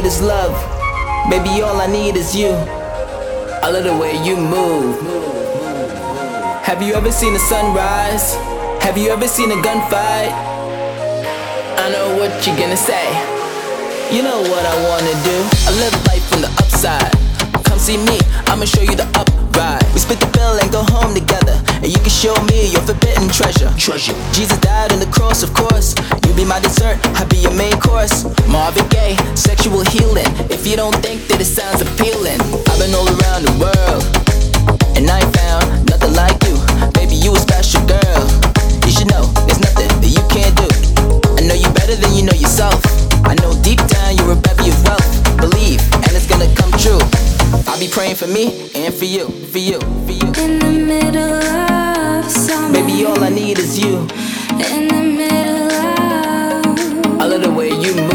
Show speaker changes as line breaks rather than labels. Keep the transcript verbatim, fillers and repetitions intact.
is love. Baby, all I need is you. I love the way you move. Have you ever seen the sunrise? Have you ever seen a gunfight? I know what you're gonna say. You know what I wanna do. I live life from the upside. Come see me, I'ma show you the upride. We split the bill and go home together, and you can show me your forbidden treasure. Treasure. Jesus died on the cross, of course. You be my dessert, I be your main course. Marvin Gaye, sexual healing. If you don't think that it sounds appealing, I've been all around the world, and I ain't found nothing like you. Baby, you a special girl. You should know there's nothing that you can't do. I know you better than you know yourself. I know deep down you're a bevy of wealth. Believe, and it's gonna come true. I'll be praying for me and for you, for you, for you.
In the middle of summer,
baby, all I need is you.
in the middle of,
I love the way you move.